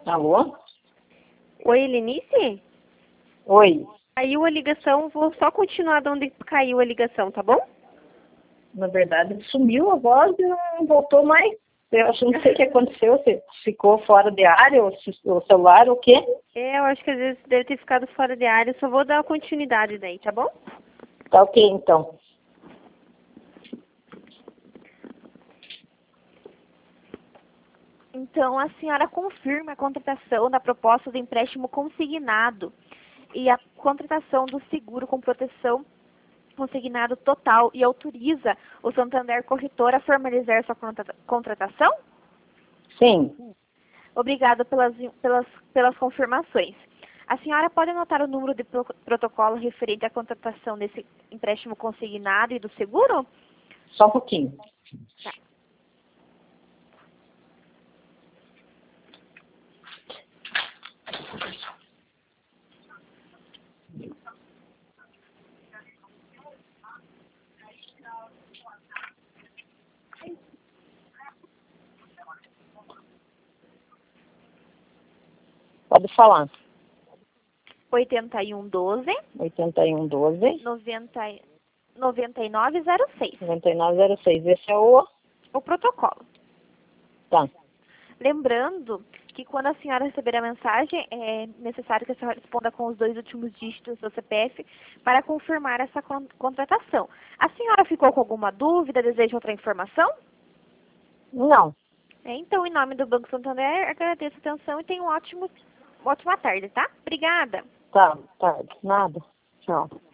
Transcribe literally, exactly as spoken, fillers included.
Alô? Oi, Helenice? Oi. Caiu a ligação, vou só continuar de onde caiu a ligação, tá bom? Na verdade, sumiu a voz e não voltou mais. Eu acho, não sei o que aconteceu, se ficou fora de área, ou se o celular, ou o quê? É, eu acho que às vezes deve ter ficado fora de área, só vou dar continuidade daí, tá bom? Tá ok, então. Então, a senhora confirma a contratação da proposta do empréstimo consignado e a contratação do seguro com proteção consignado total e autoriza o Santander Corretora a formalizar sua contra- contratação? Sim. Obrigada pelas, pelas, pelas confirmações. A senhora pode anotar o número de pro- protocolo referente à contratação desse empréstimo consignado e do seguro? Só um pouquinho. Tá. Pode falar. oitenta e um, doze, oitenta e um, doze, noventa, noventa e nove, zero seis. noventa e nove, zero seis. Esse é o... O protocolo. Tá. Lembrando que quando a senhora receber a mensagem, é necessário que a senhora responda com os dois últimos dígitos do C P F para confirmar essa con- contratação. A senhora ficou com alguma dúvida, deseja outra informação? Não. É, então, em nome do Banco Santander, agradeço a atenção e tenha um ótimo, uma ótima tarde, tá? Obrigada. Tá, tarde. Nada. Tchau.